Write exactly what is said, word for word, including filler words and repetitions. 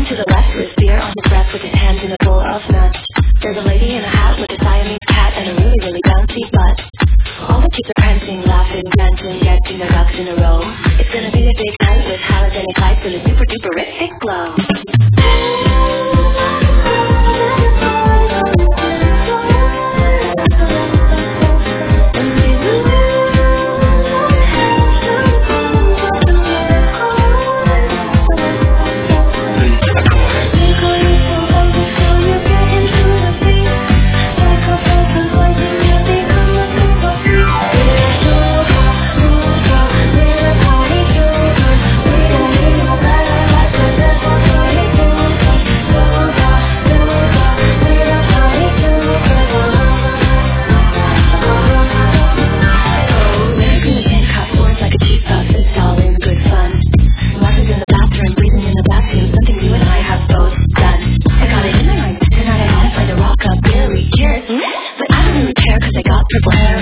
man to the left with beer on his breath with his hands in a bowl of nuts. There's a lady in a hat with a Siamese cat and a really, really bouncy butt. All the kids are prancing, laughing, dancing, getting their ducks in a row. It's gonna be a big night with halogenic lights and a super duperific glow. Triple hair.